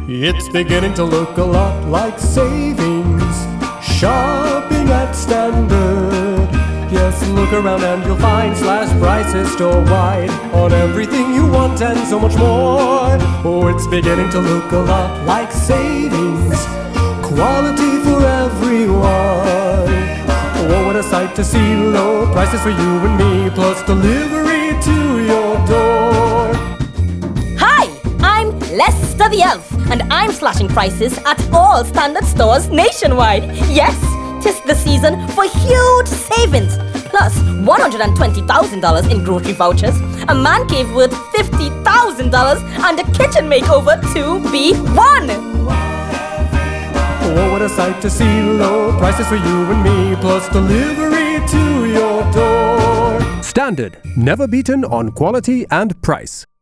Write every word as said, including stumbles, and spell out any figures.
It's beginning to look a lot like savings, shopping at Standard. Yes, look around and you'll find slash prices store-wide on everything you want and so much more. Oh, it's beginning to look a lot like savings, quality for everyone. Oh, what a sight to see, low prices for you and me, plus delivery to your door. Hi, I'm Lester the Elf, and I'm slashing prices at all Standard stores nationwide. Yes, 'tis the season for huge savings, plus one hundred twenty thousand dollars in grocery vouchers, a man cave worth fifty thousand dollars, and a kitchen makeover to be won. Oh, what a sight to see, low prices for you and me, plus delivery to your door. Standard, never beaten on quality and price.